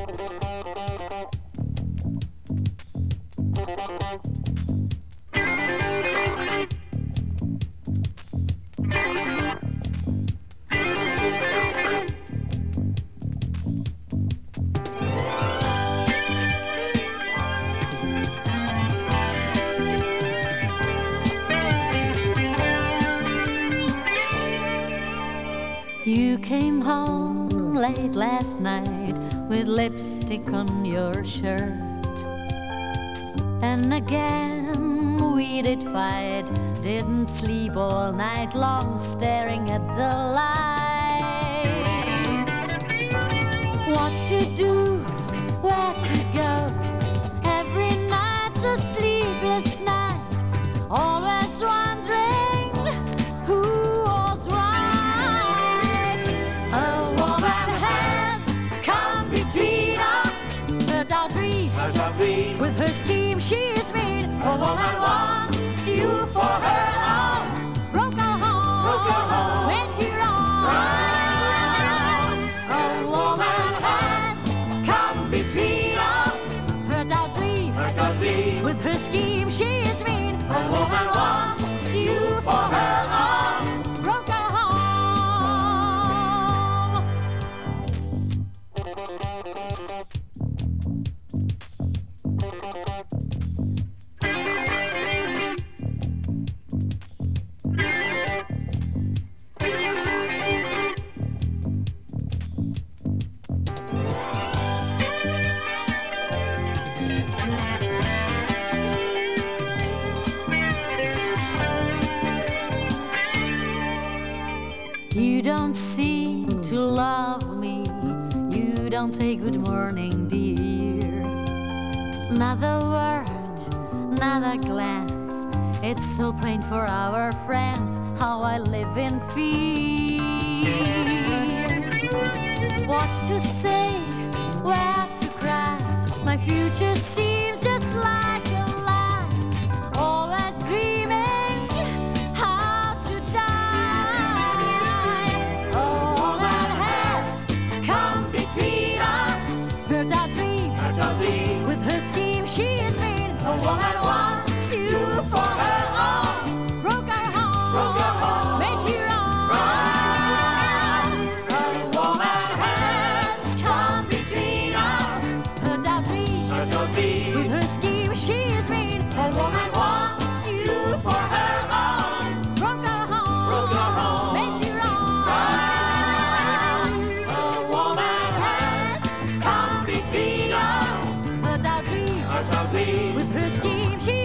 You came home late last night with lipstick on your shirt. And again we did fight, didn't sleep all night long, staring at the light. What to do, where to go, every night's a sleepless night, always wondering who was right. A woman has come between us, hurt our dreams. With her scheme she is mean. A woman wants you for her own, broke our home, when she wrong. A woman has come between us, hurt our dreams. With her scheme she is mean. A woman wants you for her own, broke our home. You don't seem to love me, you don't say good morning, dear. Another word, another glance, it's so plain for our friends how I live in fear. What to say, where to cry, my future seems just like a lie, always dreaming how to die. A woman has come between us, hurt our dreams. With her scheme she is mean. A woman wants you for her own, broke our home, made you wrong. A woman has come between us, hurt our dreams. With her scheme she is mean. A woman wants you for her own, broke our home, made you wrong. A woman has come between us, hurt our dreams. With her scheme she